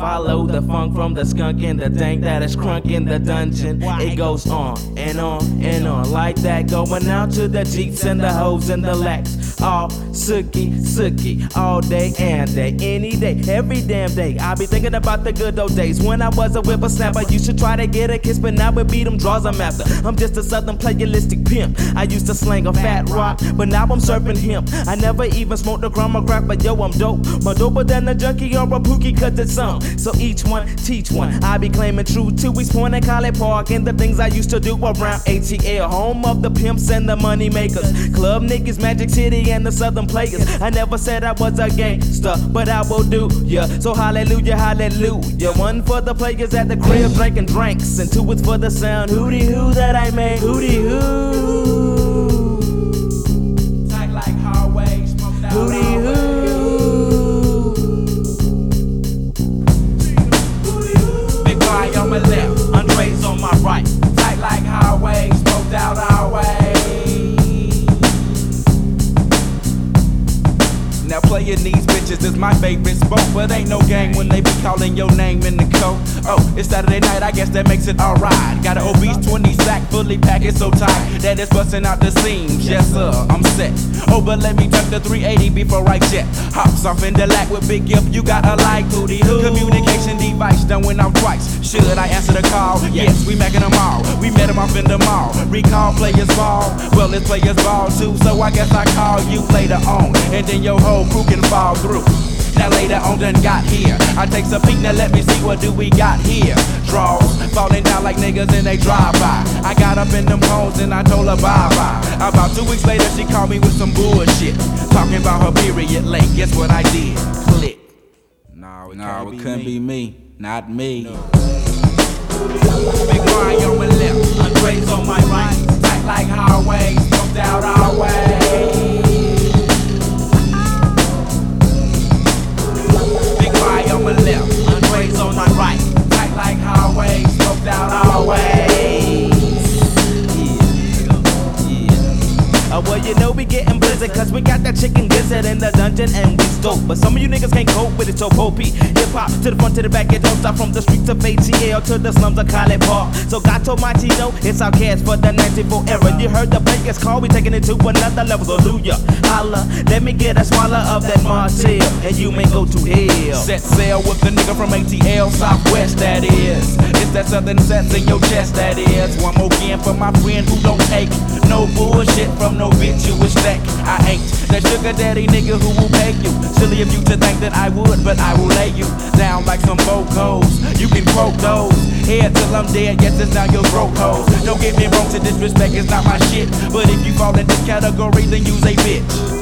Follow the funk from the skunk and the dank that is crunk in the dungeon. It goes on and on and on like that. Going out to the Jeeps and the hoes and the Lex. All sookie, sookie, all day and day, any day, every damn day. I be thinking about the good old days when I was a whippersnapper. You should try to get a kiss, but now it beat them draws I'm after. I'm just a southern playalistic pimp. I used to slang a fat rock, but now I'm surfing hemp. I never even smoked a crumb or crack, but yo, I'm dope. More doper than a junkie or a pookie, cause it's some. So each one, teach one. I be claiming true to East Point and College Park and the things I used to do around ATL, home of the pimps and the money makers. Club niggas, Magic City, and the southern players. I never said I was a gangster, but I will do ya. So hallelujah, hallelujah. One for the players at the crib drinking drinks, and two is for the sound hootie hoo that I made. Hootie hoo. Tight like highway, smoked out hootie hoo. Big Y on my left, Andre's on my right. Tight like highway, smoked out our way. Now playing these bitches is my favorite sport, but ain't no game when they be calling your name in the code. Oh, it's Saturday night, I guess that makes it alright. Got an obese 20 sack, fully packed, it's so tight that it's busting out the seams. Yes sir, I'm set. Oh, but let me tuck the 380 before I jet. Hops off in the lack with big gift, you gotta like hootie hoo. Communication device done went off twice. Should I answer the call? Yes, we macking them all. We met them off in the mall. Recall players ball, well it's players ball too. So I guess I call you later on, and then your whole crew can fall through. Now later on done got here. I take a peek, now let me see what do we got here. Draws falling down like niggas in they drive-by. I got up in them hoes and I told her bye-bye. About 2 weeks later she called me with some bullshit, talking about her period late. Guess what I did? Click. No, it couldn't be me. Not me. No. Big Y on my left, Andre's on my right. Tight like highway, smoked out our way. On my left, Andre's on my right. Tight like highway, smoked out our way. Well, you know we getting blizzard, cause we got that chicken gizzard in the dungeon and we dope. But some of you niggas can't cope with it, so popey. Hip hop to the front, to the back, it don't stop from the streets of ATL to the slums of College Park. So God told my Tito, it's our cast for the 94 era. You heard the players call, we taking it to another level. So hallelujah, holla, let me get a swallow of that Martell, and you may go to hell. Set sail with the nigga from ATL Southwest, that is. It's that southern sense in your chest, that is. One more again for my friend who don't take no bullshit from no bitch you wish that I ain't that sugar daddy nigga who will pay you. Silly of you to think that I would, but I will lay you down like some vocals. You can quote those, head till I'm dead, yes it's now your broke hoes. Don't get me wrong, to disrespect is not my shit, but if you fall in this category then you's a bitch.